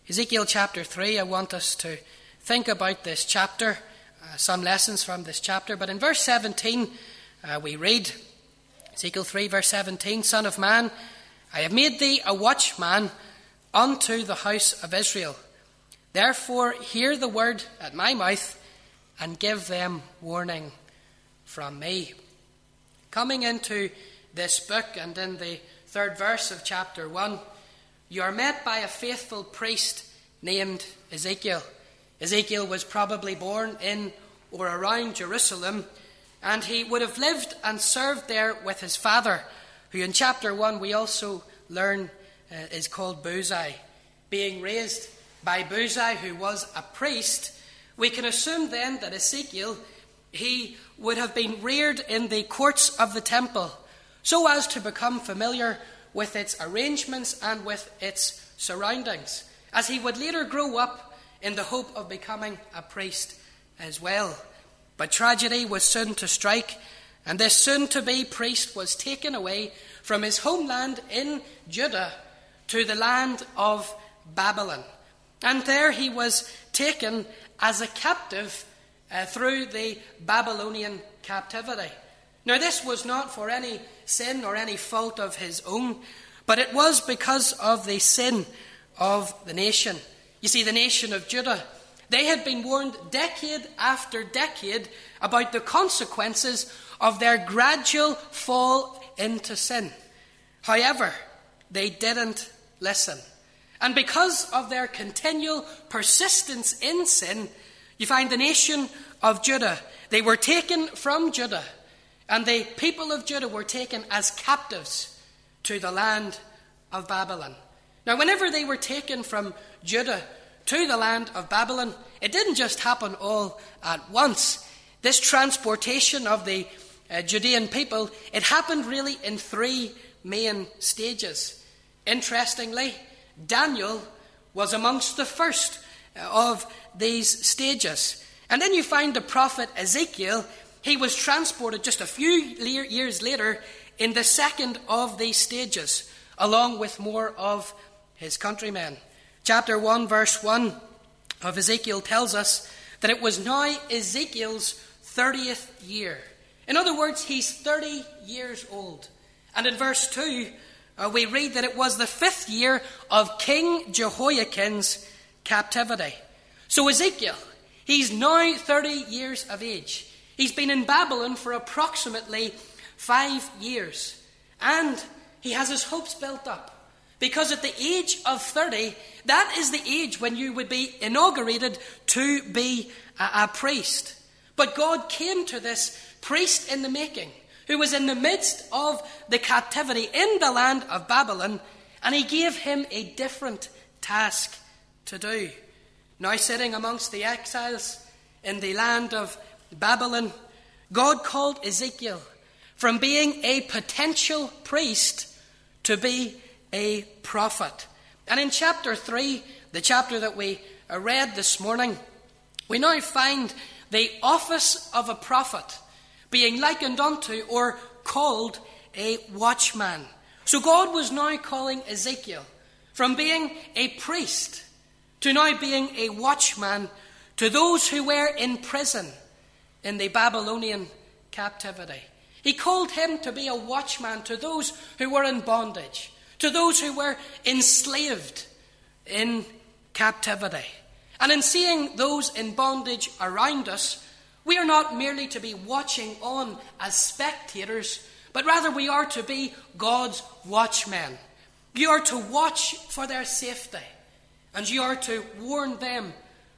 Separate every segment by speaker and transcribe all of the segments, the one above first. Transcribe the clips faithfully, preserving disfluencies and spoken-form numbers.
Speaker 1: Ezekiel chapter three, I want us to think about this chapter, uh, some lessons from this chapter. But in verse seventeen, uh, we read, Ezekiel three, verse seventeen, Son of man, I have made thee a watchman unto the house of Israel. Therefore hear the word at my mouth, and give them warning from me. Coming into this book, and in the third verse of chapter one, you are met by a faithful priest named Ezekiel. Ezekiel was probably born in or around Jerusalem, and he would have lived and served there with his father, who in chapter one we also learn uh, is called Buzai. Being raised by Buzai, who was a priest, we can assume then that Ezekiel, he would have been reared in the courts of the temple, so as to become familiar with its arrangements and with its surroundings, as he would later grow up in the hope of becoming a priest as well. But tragedy was soon to strike, and this soon-to-be priest was taken away from his homeland in Judah to the land of Babylon. And there he was taken as a captive uh, through the Babylonian captivity. Now, this was not for any sin or any fault of his own, but it was because of the sin of the nation. You see, the nation of Judah, they had been warned decade after decade about the consequences of their gradual fall into sin. However, they didn't listen. And because of their continual persistence in sin, you find the nation of Judah, they were taken from Judah, and the people of Judah were taken as captives to the land of Babylon. Now, whenever they were taken from Judah to the land of Babylon, it didn't just happen all at once. This transportation of the uh, Judean people, it happened really in three main stages. Interestingly, Daniel was amongst the first of these stages. And then you find the prophet Ezekiel. He was transported just a few years later in the second of these stages, along with more of his countrymen. Chapter one, verse one of Ezekiel tells us that it was now Ezekiel's thirtieth year. In other words, he's thirty years old. And in verse two, uh, we read that it was the fifth year of King Jehoiakim's captivity. So Ezekiel, he's now thirty years of age. He's been in Babylon for approximately five years. And he has his hopes built up. Because at the age of thirty, that is the age when you would be inaugurated to be a, a priest. But God came to this priest in the making, who was in the midst of the captivity in the land of Babylon, and he gave him a different task to do. Now sitting amongst the exiles in the land of Babylon, God called Ezekiel from being a potential priest to be a prophet. And in chapter three, the chapter that we read this morning, we now find the office of a prophet being likened unto or called a watchman. So God was now calling Ezekiel from being a priest to now being a watchman to those who were in prison in the Babylonian captivity. He called him to be a watchman to those who were in bondage, to those who were enslaved in captivity. And in seeing those in bondage around us, we are not merely to be watching on as spectators, but rather we are to be God's watchmen. You are to watch for their safety, and you are to warn them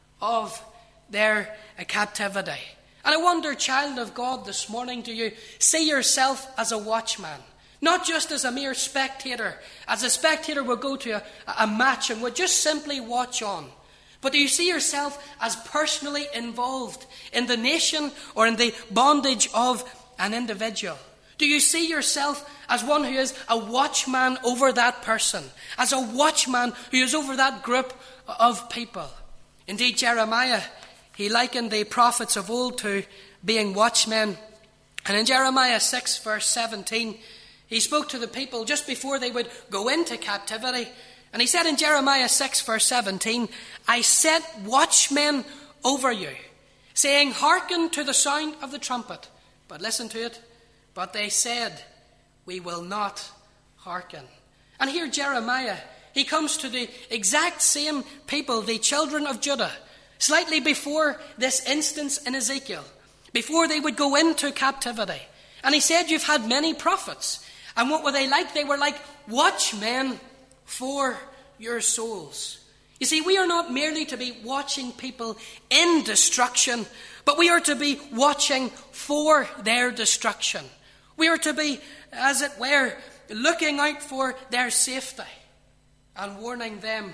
Speaker 1: of their captivity. And I wonder, child of God, this morning, do you see yourself as a watchman? Not just as a mere spectator, as a spectator would go to a, a match and would just simply watch on. But do you see yourself as personally involved in the nation or in the bondage of an individual? Do you see yourself as one who is a watchman over that person, as a watchman who is over that group of people? Indeed, Jeremiah, he likened the prophets of old to being watchmen. And in Jeremiah six, verse seventeen, he spoke to the people just before they would go into captivity. And he said in Jeremiah six, verse seventeen, I set watchmen over you, saying, hearken to the sound of the trumpet. But listen to it. But they said, we will not hearken. And here Jeremiah, he comes to the exact same people, the children of Judah, slightly before this instance in Ezekiel, before they would go into captivity. And he said, you've had many prophets. And what were they like? They were like watchmen for your souls. You see, we are not merely to be watching people in destruction, but we are to be watching for their destruction. We are to be, as it were, looking out for their safety and warning them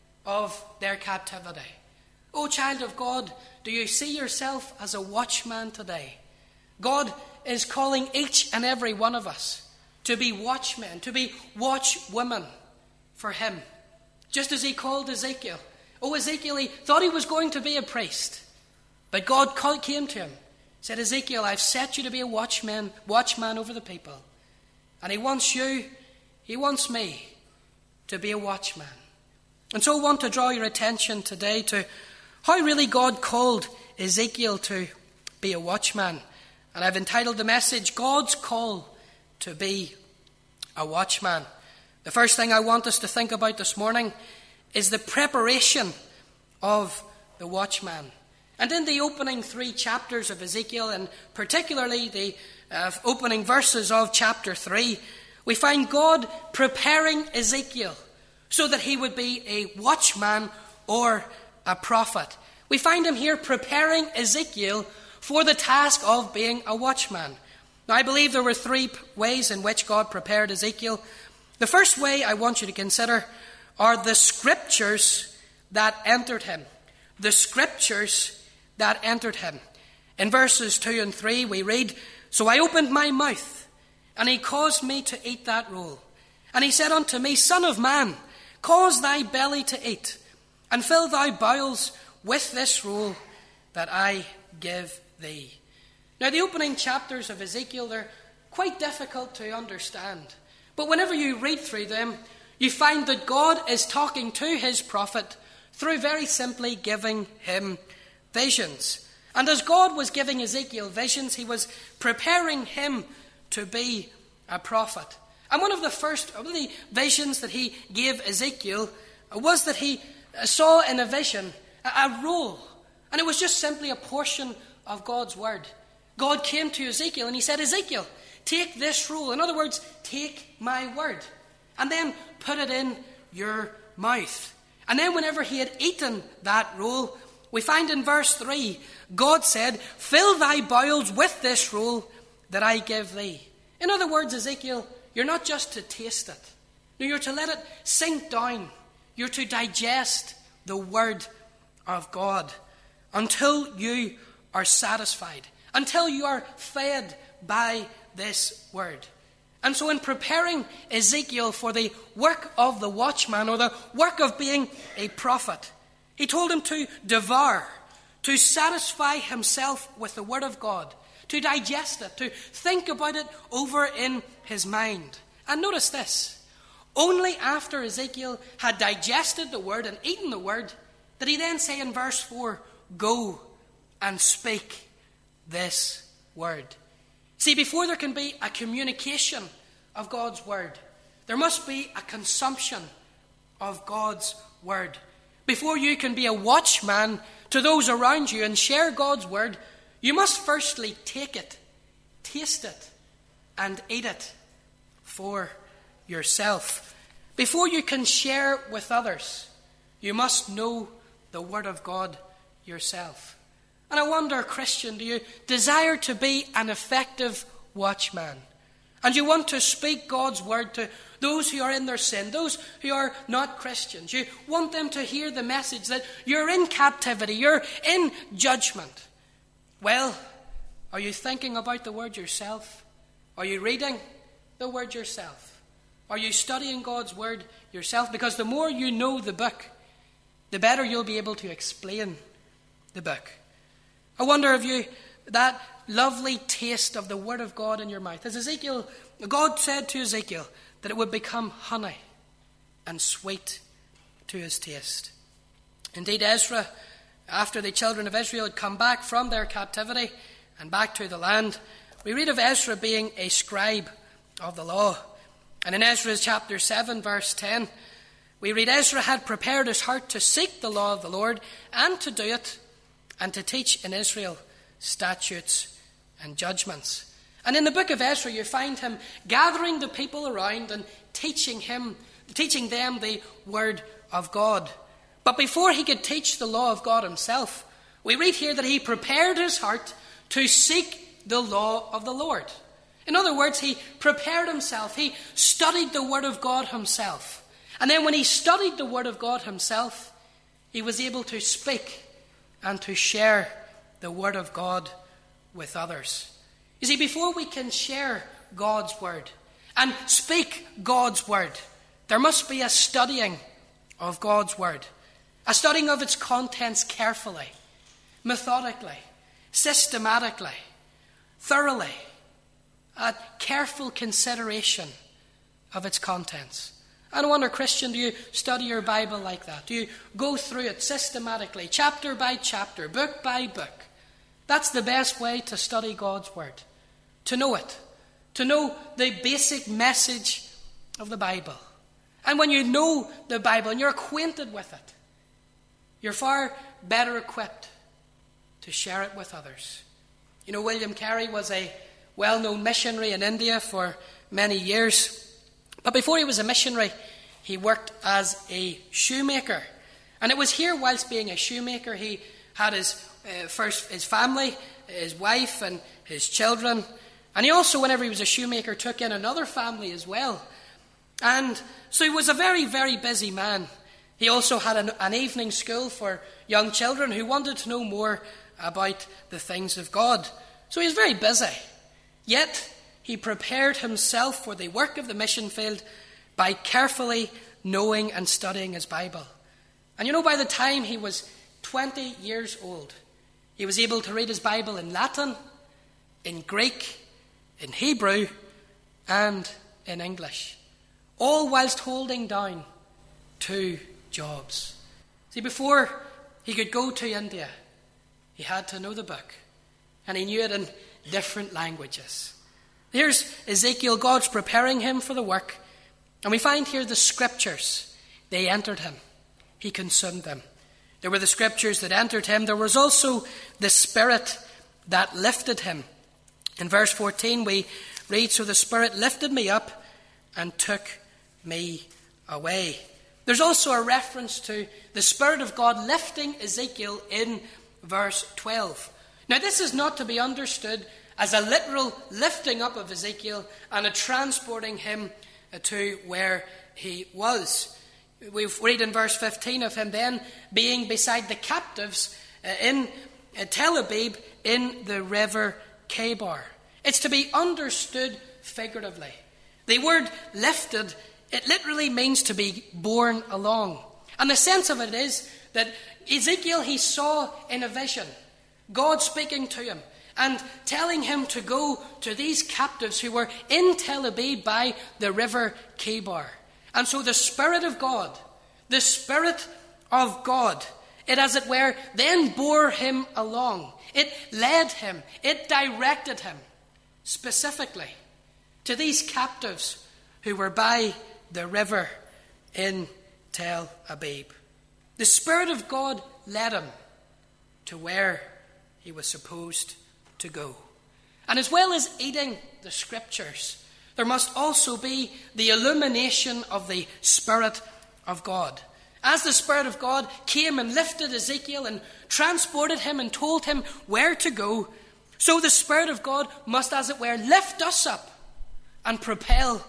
Speaker 1: of their captivity. Oh, child of God, do you see yourself as a watchman today? God is calling each and every one of us to be watchmen, to be watchwomen for him. Just as he called Ezekiel. Oh, Ezekiel, he thought he was going to be a priest. But God called, came to him, said, Ezekiel, I've set you to be a watchman, watchman over the people. And he wants you, he wants me to be a watchman. And so I want to draw your attention today to how really God called Ezekiel to be a watchman. And I've entitled the message, God's Call to be a Watchman. The first thing I want us to think about this morning is the preparation of the watchman. And in the opening three chapters of Ezekiel, and particularly the uh, opening verses of chapter three, we find God preparing Ezekiel so that he would be a watchman or a prophet. We find him here preparing Ezekiel for the task of being a watchman. Now, I believe there were three ways in which God prepared Ezekiel. The first way I want you to consider are the scriptures that entered him. The scriptures that entered him. In verses two and three we read, So I opened my mouth, and he caused me to eat that roll. And he said unto me, Son of man, cause thy belly to eat, and fill thy bowels with this roll that I give thee. Now, the opening chapters of Ezekiel, they're quite difficult to understand. But whenever you read through them, you find that God is talking to his prophet through very simply giving him visions. And as God was giving Ezekiel visions, he was preparing him to be a prophet. And one of the first of the visions that he gave Ezekiel was that he saw in a vision a, a roll. And it was just simply a portion of God's word. God came to Ezekiel and he said, Ezekiel, take this roll. In other words, take my word. And then put it in your mouth. And then whenever he had eaten that roll, we find in verse three, God said, fill thy bowels with this roll that I give thee. In other words, Ezekiel, you're not just to taste it. No, you're to let it sink down. You're to digest the word of God until you are satisfied, until you are fed by this word. And so in preparing Ezekiel for the work of the watchman, or the work of being a prophet, he told him to devour, to satisfy himself with the word of God, to digest it, to think about it over in his mind. And notice this, only after Ezekiel had digested the word and eaten the word, did he then say in verse four, go and speak this word. See, before there can be a communication of God's word, there must be a consumption of God's word. Before you can be a watchman to those around you and share God's word, you must firstly take it, taste it, and eat it for yourself. Before you can share with others, you must know the word of God yourself. And I wonder, Christian, do you desire to be an effective watchman? And you want to speak God's word to those who are in their sin, those who are not Christians. You want them to hear the message that you're in captivity, you're in judgment. Well, are you thinking about the word yourself? Are you reading the word yourself? Are you studying God's word yourself? Because the more you know the book, the better you'll be able to explain the book. I wonder if you, that lovely taste of the word of God in your mouth. As Ezekiel, God said to Ezekiel that it would become honey and sweet to his taste. Indeed, Ezra, after the children of Israel had come back from their captivity and back to the land, we read of Ezra being a scribe of the law. And in Ezra chapter seven, verse ten, we read, Ezra had prepared his heart to seek the law of the Lord and to do it, and to teach in Israel statutes and judgments. And in the book of Ezra, you find him gathering the people around and teaching him, teaching them the word of God. But before he could teach the law of God himself, we read here that he prepared his heart to seek the law of the Lord. In other words, he prepared himself. He studied the word of God himself. And then when he studied the word of God himself, he was able to speak and to share the word of God with others. You see, before we can share God's word and speak God's word, there must be a studying of God's word, a studying of its contents carefully, methodically, systematically, thoroughly, a careful consideration of its contents. And I wonder, Christian, do you study your Bible like that? Do you go through it systematically, chapter by chapter, book by book? That's the best way to study God's word, to know it, to know the basic message of the Bible. And when you know the Bible and you're acquainted with it, you're far better equipped to share it with others. You know, William Carey was a well-known missionary in India for many years. But before he was a missionary, he worked as a shoemaker. And it was here, whilst being a shoemaker, he had his uh, first his family, his wife and his children. And he also, whenever he was a shoemaker, took in another family as well. And so he was a very, very busy man. He also had an, an evening school for young children who wanted to know more about the things of God. So he was very busy. Yet he prepared himself for the work of the mission field by carefully knowing and studying his Bible. And you know, by the time he was twenty years old, he was able to read his Bible in Latin, in Greek, in Hebrew, and in English, all whilst holding down two jobs. See, before he could go to India, he had to know the book, and he knew it in different languages. Here's Ezekiel, God's preparing him for the work. And we find here the scriptures. They entered him. He consumed them. There were the scriptures that entered him. There was also the Spirit that lifted him. In verse fourteen we read, so the Spirit lifted me up and took me away. There's also a reference to the Spirit of God lifting Ezekiel in verse twelve. Now, this is not to be understood as a literal lifting up of Ezekiel and a transporting him to where he was. We read in verse fifteen of him then being beside the captives in Tel Abib in the river Kebar. It's to be understood figuratively. The word lifted, it literally means to be borne along. And the sense of it is that Ezekiel, he saw in a vision God speaking to him and telling him to go to these captives who were in Tel Abib by the river Kebar. And so the Spirit of God, the Spirit of God, it as it were, then bore him along. It led him, it directed him specifically to these captives who were by the river in Tel Abib. The Spirit of God led him to where he was supposed to go. And as well as eating the scriptures, there must also be the illumination of the Spirit of God. As the Spirit of God came and lifted Ezekiel and transported him and told him where to go, so the Spirit of God must, as it were, lift us up and propel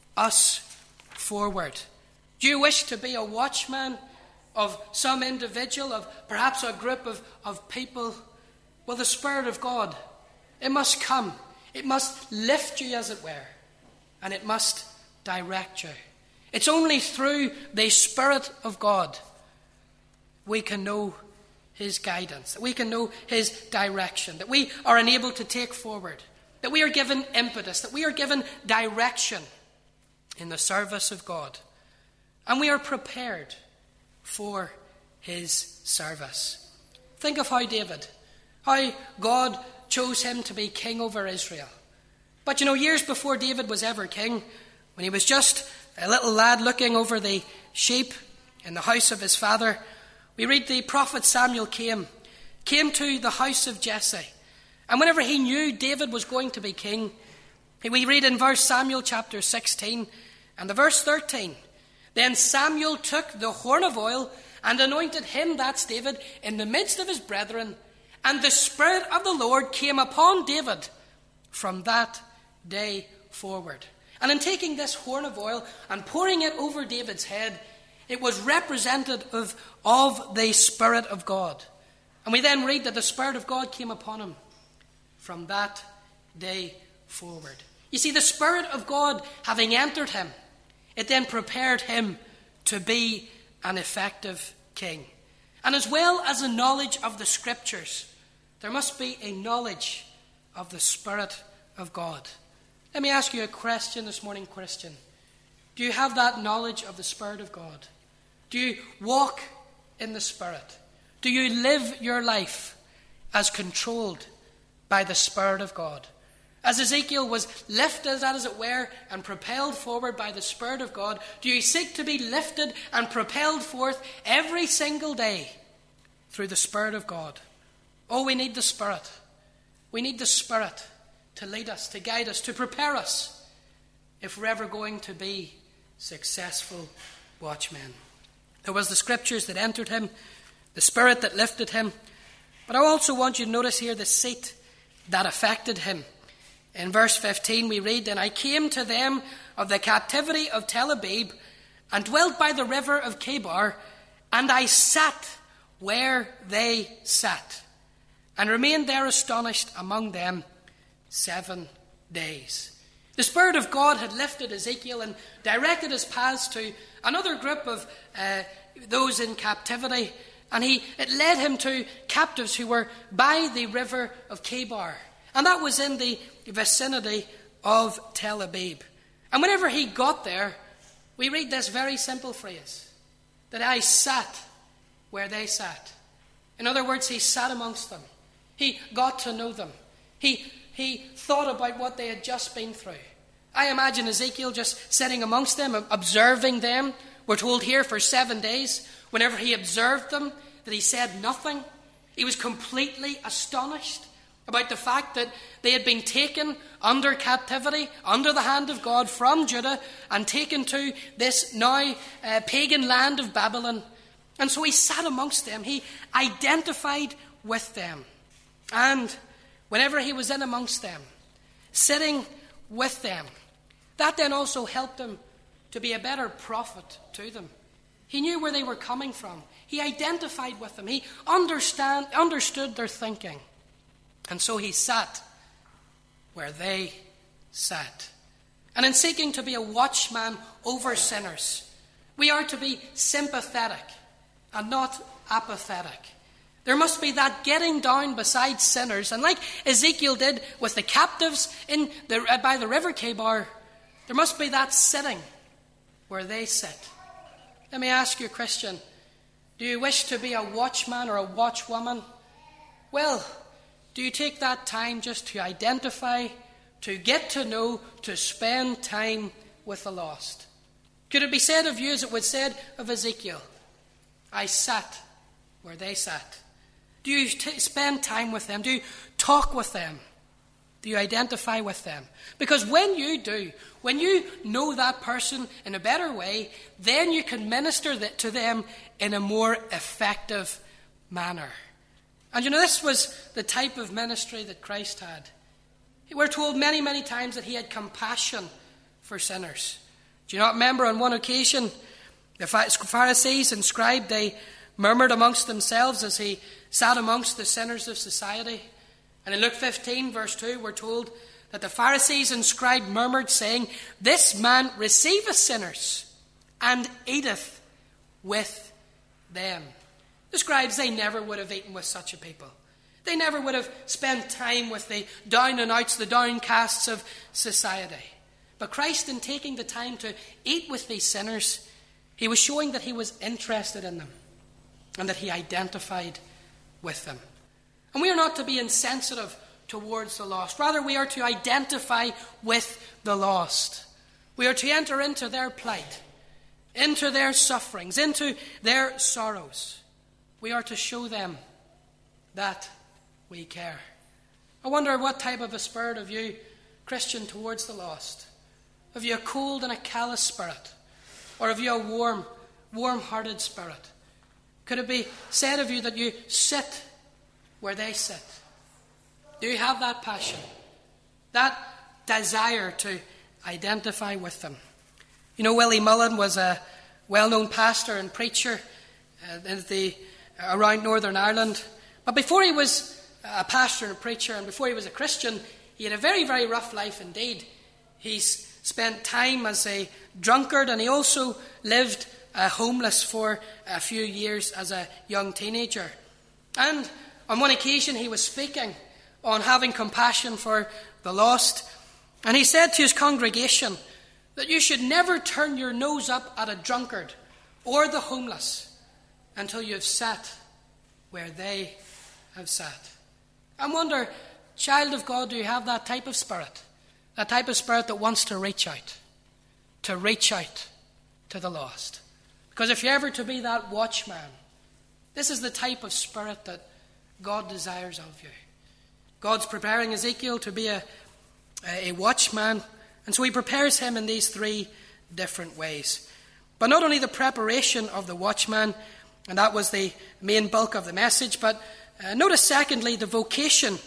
Speaker 1: us forward. Do you wish to be a watchman of some individual, of perhaps a group of, of people? Well, the Spirit of God, it must come. It must lift you, as it were, and it must direct you. It's only through the Spirit of God we can know his guidance, that we can know his direction, that we are enabled to take forward, that we are given impetus, that we are given direction in the service of God. And we are prepared for his service. Think of how David, how God chose him to be king over Israel. But you know, years before David was ever king, when he was just a little lad looking over the sheep in the house of his father, we read the prophet Samuel came, came to the house of Jesse. And whenever he knew David was going to be king, we read in First Samuel chapter sixteen and the verse thirteen, then Samuel took the horn of oil and anointed him, that's David, in the midst of his brethren, and the Spirit of the Lord came upon David from that day forward. And in taking this horn of oil and pouring it over David's head, it was representative of the Spirit of God. And we then read that the Spirit of God came upon him from that day forward. You see, the Spirit of God having entered him, it then prepared him to be an effective king. And as well as a knowledge of the Scriptures, there must be a knowledge of the Spirit of God. Let me ask you a question this morning, Christian. Do you have that knowledge of the Spirit of God? Do you walk in the Spirit? Do you live your life as controlled by the Spirit of God? As Ezekiel was lifted, as it were, and propelled forward by the Spirit of God, do you seek to be lifted and propelled forth every single day through the Spirit of God? Oh, we need the Spirit. We need the Spirit to lead us, to guide us, to prepare us if we're ever going to be successful watchmen. There was the Scriptures that entered him, the Spirit that lifted him, but I also want you to notice here the seat that affected him. In verse fifteen we read, and I came to them of the captivity of Tel Abib, and dwelt by the river of Chebar, and I sat where they sat, and remained there astonished among them seven days. The Spirit of God had lifted Ezekiel and directed his paths to another group of uh, those in captivity, and he it led him to captives who were by the river of Chebar, and that was in the vicinity of Tel Abib. And whenever he got there, we read this very simple phrase, that I sat where they sat. In other words, he sat amongst them. He got to know them. He, he thought about what they had just been through. I imagine Ezekiel just sitting amongst them, observing them. We're told here for seven days. Whenever he observed them, that he said nothing. He was completely astonished about the fact that they had been taken under captivity, under the hand of God from Judah, and taken to this now uh, pagan land of Babylon. And so he sat amongst them. He identified with them. And whenever he was in amongst them, sitting with them, that then also helped him to be a better prophet to them. He knew where they were coming from. He identified with them. He understand, understood their thinking. And so he sat where they sat. And in seeking to be a watchman over sinners, we are to be sympathetic and not apathetic. There must be that getting down beside sinners. And like Ezekiel did with the captives in the, uh, by the river Chebar, there must be that sitting where they sit. Let me ask you, Christian, do you wish to be a watchman or a watchwoman? Well, do you take that time just to identify, to get to know, to spend time with the lost? Could it be said of you as it was said of Ezekiel? I sat where they sat. Do you t- spend time with them? Do you talk with them? Do you identify with them? Because when you do, when you know that person in a better way, then you can minister that to them in a more effective manner. And you know, this was the type of ministry that Christ had. We're told many, many times that he had compassion for sinners. Do you not remember on one occasion, the Pharisees and scribes, they murmured amongst themselves as he sat amongst the sinners of society. And in Luke fifteen, verse two, we're told that the Pharisees and scribes murmured, saying, this man receiveth sinners and eateth with them. The scribes, they never would have eaten with such a people. They never would have spent time with the down and outs, the downcasts of society. But Christ, in taking the time to eat with these sinners, He was showing that he was interested in them and that he identified with them. And we are not to be insensitive towards the lost. Rather, we are to identify with the lost. We are to enter into their plight, into their sufferings, into their sorrows. We are to show them that we care. I wonder what type of a spirit have you, Christian, towards the lost? Have you a cold and a callous spirit? Or have you a warm, warm-hearted spirit? Could it be said of you that you sit where they sit? Do you have that passion, that desire to identify with them? You know, Willie Mullen was a well-known pastor and preacher uh, in the, around Northern Ireland. But before he was a pastor and a preacher, and before he was a Christian, he had a very, very rough life indeed. He's spent time as a drunkard, and he also lived uh, homeless for a few years as a young teenager. And on one occasion he was speaking on having compassion for the lost, and he said to his congregation that you should never turn your nose up at a drunkard or the homeless until you have sat where they have sat. I wonder, child of God, do you have that type of spirit? That type of spirit that wants to reach out, to reach out to the lost. Because if you're ever to be that watchman, this is the type of spirit that God desires of you. God's preparing Ezekiel to be a, a watchman, and so he prepares him in these three different ways. But not only the preparation of the watchman, and that was the main bulk of the message, but uh, notice secondly the vocation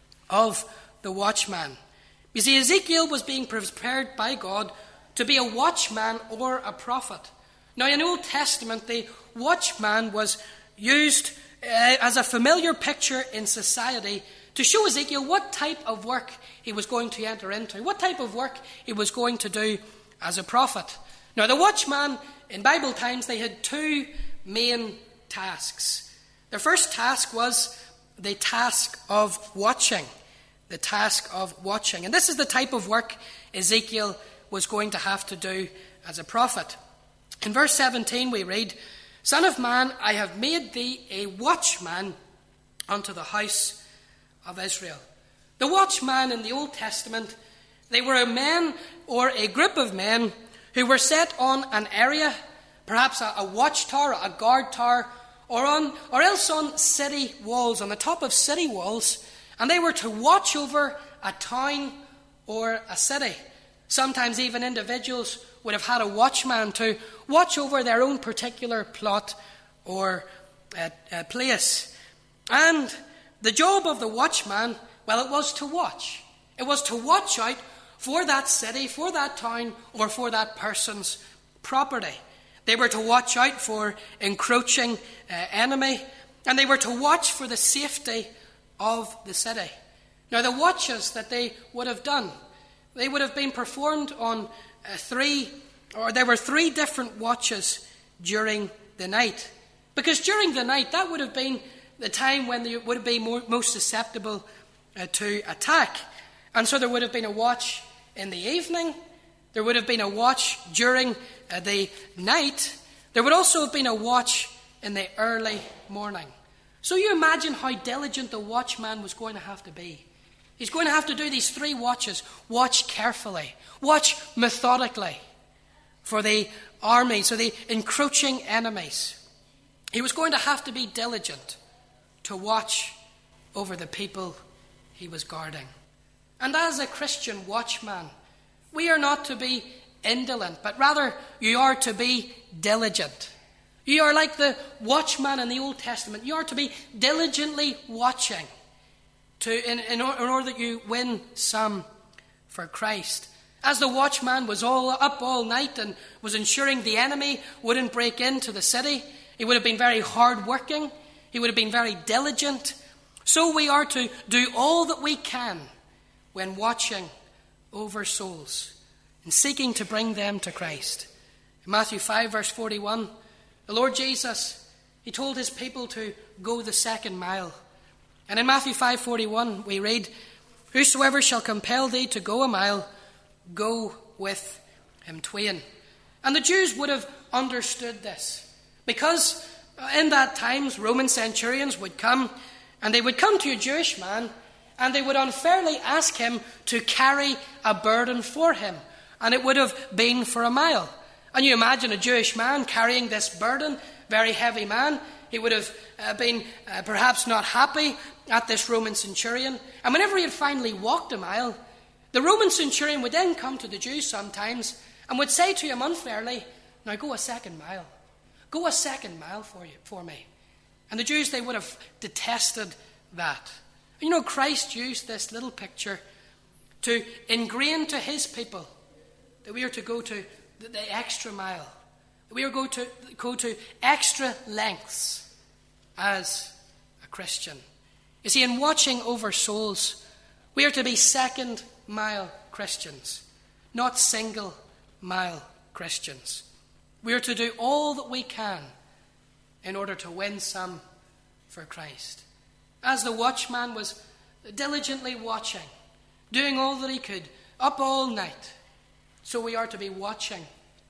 Speaker 1: of the watchman. You see, Ezekiel was being prepared by God to be a watchman or a prophet. Now, in the Old Testament, the watchman was used uh, as a familiar picture in society to show Ezekiel what type of work he was going to enter into, what type of work he was going to do as a prophet. Now, the watchman, in Bible times, they had two main tasks. Their first task was the task of watching. The task of watching. And this is the type of work Ezekiel was going to have to do as a prophet. In verse seventeen we read, Son of man, I have made thee a watchman unto the house of Israel. The watchman in the Old Testament, they were a men or a group of men who were set on an area, perhaps a, a watchtower, a guard tower, or on, or else on city walls, on the top of city walls, and they were to watch over a town or a city. Sometimes even individuals would have had a watchman to watch over their own particular plot or uh, uh, place. And the job of the watchman, well, it was to watch. It was to watch out for that city, for that town, or for that person's property. They were to watch out for encroaching uh, enemy, and they were to watch for the safety of the city. Now, the watches that they would have done, they would have been performed on uh, three, or there were three different watches during the night. Because during the night, that would have been the time when they would have been more, most susceptible uh, to attack. And so there would have been a watch in the evening. There would have been a watch during uh, the night. There would also have been a watch in the early morning. So you imagine how diligent the watchman was going to have to be. He's going to have to do these three watches. Watch carefully. Watch methodically for the armies or the encroaching enemies. He was going to have to be diligent to watch over the people he was guarding. And as a Christian watchman, we are not to be indolent, but rather you are to be diligent. You are like the watchman in the Old Testament. You are to be diligently watching to, in, in, in order that you win some for Christ. As the watchman was all up all night and was ensuring the enemy wouldn't break into the city, he would have been very hard-working. He would have been very diligent. So we are to do all that we can when watching over souls and seeking to bring them to Christ. In Matthew five, verse forty-one, the Lord Jesus, he told his people to go the second mile. And in Matthew five forty-one, we read, Whosoever shall compel thee to go a mile, go with him twain. And the Jews would have understood this, because in that times Roman centurions would come, and they would come to a Jewish man, and they would unfairly ask him to carry a burden for him, and it would have been for a mile. And you imagine a Jewish man carrying this burden, very heavy man. He would have uh, been uh, perhaps not happy at this Roman centurion. And whenever he had finally walked a mile, the Roman centurion would then come to the Jews sometimes and would say to him unfairly, "Now go a second mile. Go a second mile for you, for me." And the Jews, they would have detested that. And you know, Christ used this little picture to ingrain to his people that we are to go to the, the extra mile. That we are going to go to extra lengths as a Christian. You see, in watching over souls, we are to be second mile Christians, not single mile Christians. We are to do all that we can in order to win some for Christ. As the watchman was diligently watching, doing all that he could, up all night, so we are to be watching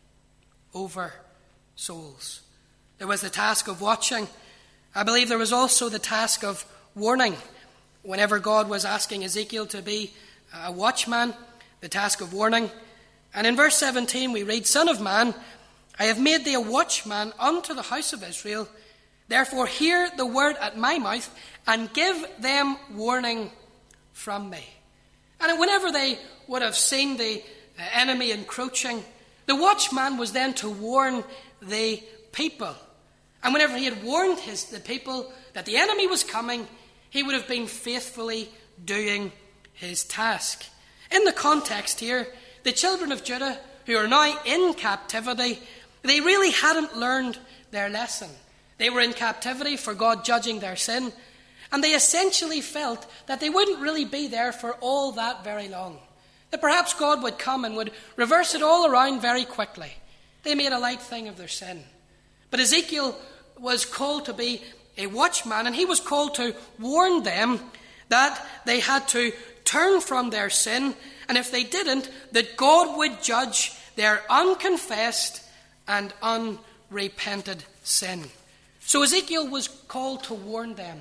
Speaker 1: over souls. There was the task of watching. I believe there was also the task of warning. Whenever God was asking Ezekiel to be a watchman, the task of warning. And in verse seventeen we read, "Son of man, I have made thee a watchman unto the house of Israel. Therefore hear the word at my mouth, and give them warning from me." And whenever they would have seen the enemy encroaching, the watchman was then to warn the people. And whenever he had warned his, the people that the enemy was coming, he would have been faithfully doing his task. In the context here, the children of Judah, who are now in captivity, they really hadn't learned their lesson. They were in captivity for God judging their sin, and they essentially felt that they wouldn't really be there for all that very long. That perhaps God would come and would reverse it all around very quickly. They made a light thing of their sin. But Ezekiel was called to be a watchman, and he was called to warn them that they had to turn from their sin, and if they didn't, that God would judge their unconfessed and unrepented sin. So Ezekiel was called to warn them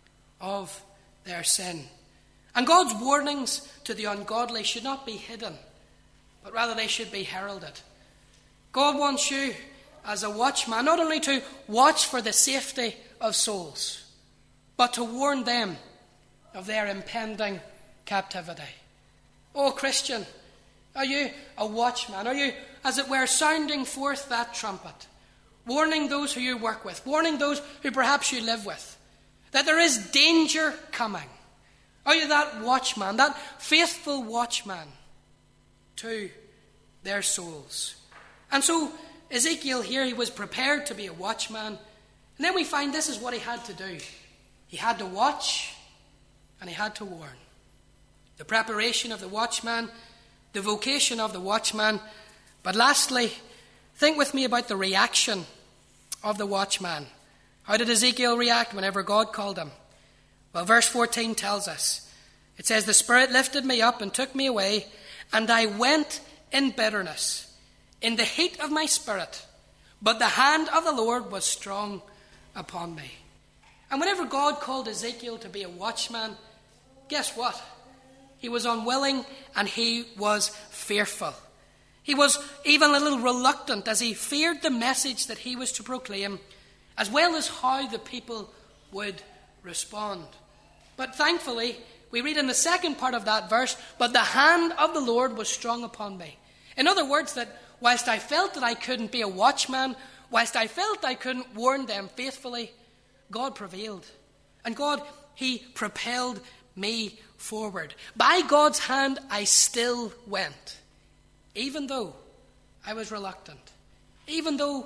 Speaker 1: of their sin. And God's warnings to the ungodly should not be hidden, but rather they should be heralded. God wants you as a watchman not only to watch for the safety of souls, but to warn them of their impending captivity. Oh, Christian, are you a watchman? Are you, as it were, sounding forth that trumpet, warning those who you work with, warning those who perhaps you live with, that there is danger coming? Are you that watchman, that faithful watchman to their souls? And so Ezekiel here, he was prepared to be a watchman. And then we find this is what he had to do. He had to watch and he had to warn. The preparation of the watchman, the vocation of the watchman. But lastly, think with me about the reaction of the watchman. How did Ezekiel react whenever God called him? Well, verse fourteen tells us. It says, "The Spirit lifted me up and took me away, and I went in bitterness, in the heat of my spirit. But the hand of the Lord was strong upon me." And whenever God called Ezekiel to be a watchman, guess what? He was unwilling and he was fearful. He was even a little reluctant as he feared the message that he was to proclaim, as well as how the people would respond. But thankfully, we read in the second part of that verse, "But the hand of the Lord was strong upon me." In other words, that whilst I felt that I couldn't be a watchman, whilst I felt I couldn't warn them faithfully, God prevailed. And God, he propelled me forward. By God's hand, I still went, even though I was reluctant, even though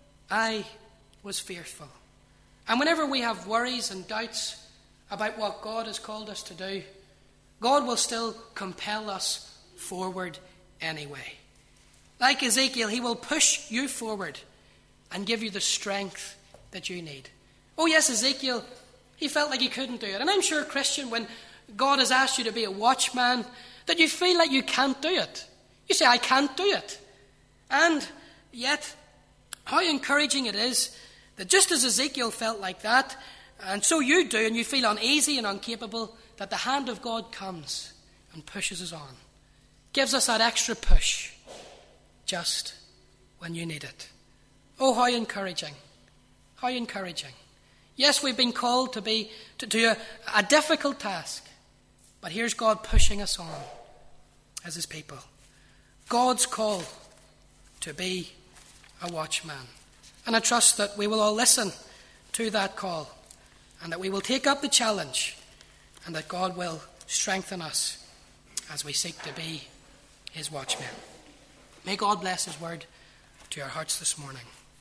Speaker 1: I was fearful. And whenever we have worries and doubts about what God has called us to do, God will still compel us forward anyway. Like Ezekiel, he will push you forward and give you the strength that you need. Oh yes, Ezekiel, he felt like he couldn't do it. And I'm sure, Christian, when God has asked you to be a watchman, that you feel like you can't do it. You say, "I can't do it." And Yet, how encouraging it is that just as Ezekiel felt like that, and so you do, and you feel uneasy and incapable, that the hand of God comes and pushes us on. Gives us that extra push just when you need it. Oh, how encouraging. How encouraging. Yes, we've been called to be to do a, a difficult task, but here's God pushing us on as his people. God's call to be a watchman. And I trust that we will all listen to that call, and that we will take up the challenge, and that God will strengthen us as we seek to be his watchmen. May God bless his word to our hearts this morning.